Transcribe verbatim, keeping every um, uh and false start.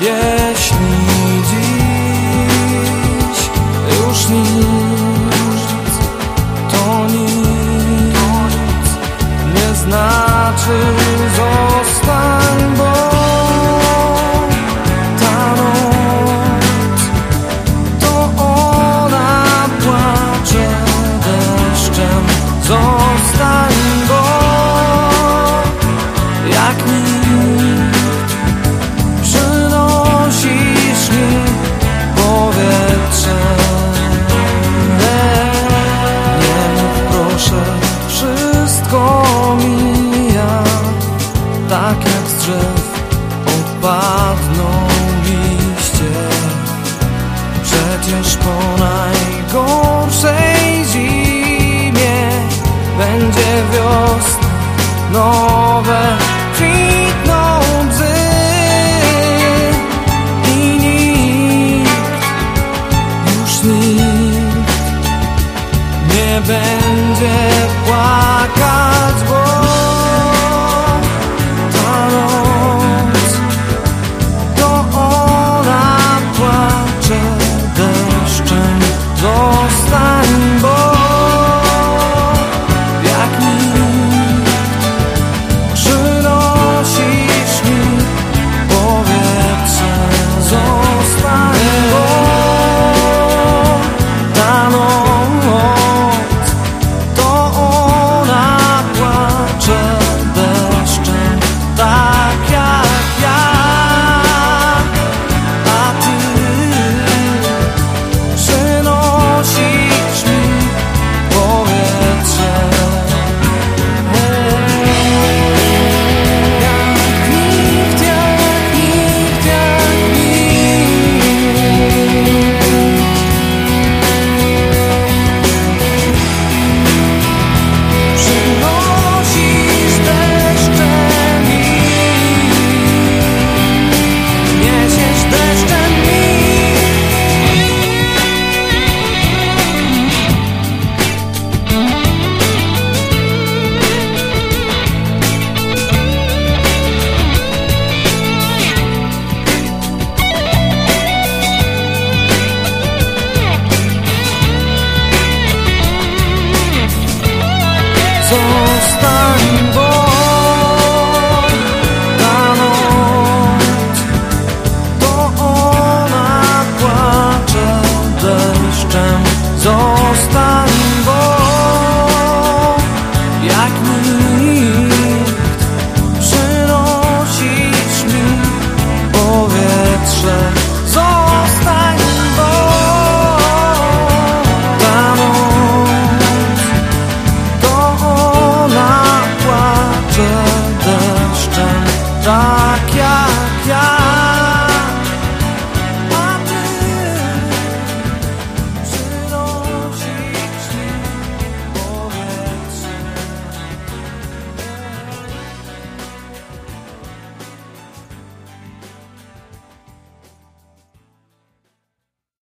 Jeśli dziś już nic, to nic nie znaczy zostań, bo ta noc to ona płacze deszczem. Zostań, bo jak nikt przynosisz mi powietrze. Nie mów proszę, wszystko mija, tak jak z drzew opadną liście. Przecież po najgorszej zimie będzie wiosna, nowe kwitną bzy i nikt, już nikt nie będzie płakać, bo ta noc to ona płacze deszczem. Zostań, bo jak nikt przynosisz mi powietrze. Zostań, bo ta noc to ona płacze deszczem, tak jak ja, a ty przynosisz mi powietrze. Zostań, bo ta noc to ona płacze deszczem. Zostań, bo jak nikt przynosisz mi powietrze. Zostań, bo ta noc to ona płacze deszczem, tak jak